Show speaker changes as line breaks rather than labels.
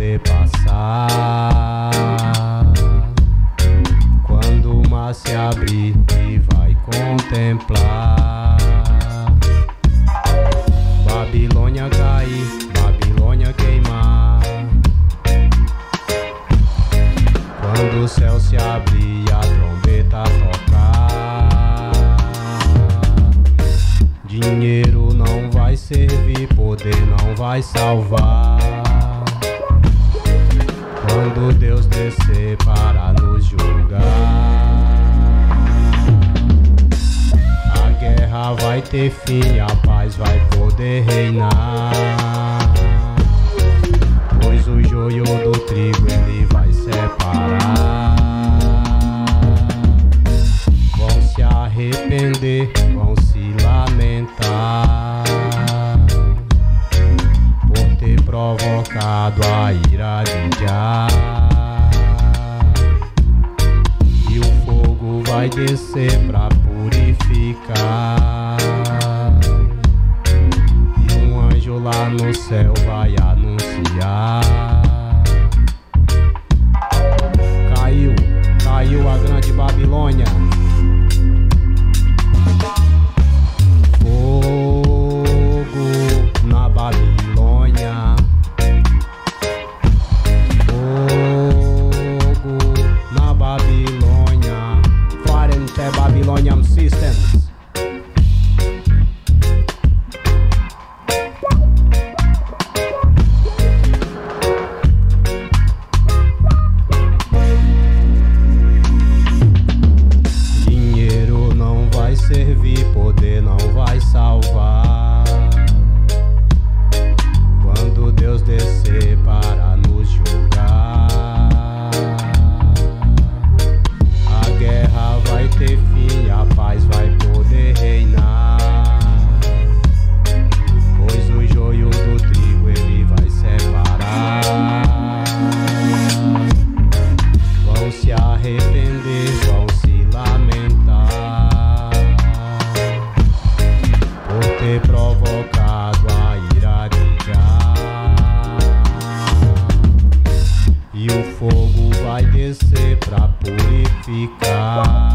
poder passar. Quando o mar se abrir e vai contemplar Babilônia cair, Babilônia queimar. Quando o céu se abrir e a trombeta tocar, dinheiro não vai servir, poder não vai salvar. Quando Deus descer para nos julgar, a guerra vai ter fim, a paz vai poder reinar. Pois o joio do trigo ele vai separar. Vão se arrepender, vão se lamentar por ter provocado a ira de Jah. E o fogo vai descer pra purificar. E um anjo lá no céu vai anunciar. Caiu a grande Babilônia. Fogo na Babilônia. Fogo na Babilônia. Fire in the Babylonian systems. Dinheiro não vai servir, poder não vai salvar. Quando Deus descer para nos julgar, a guerra vai ter fim, a paz vai poder reinar. Pois o joio do trigo ele vai separar. Vão se arrepender, vão se lamentar por ter provocado a ira de Jah. E o fogo vai descer pra purificar.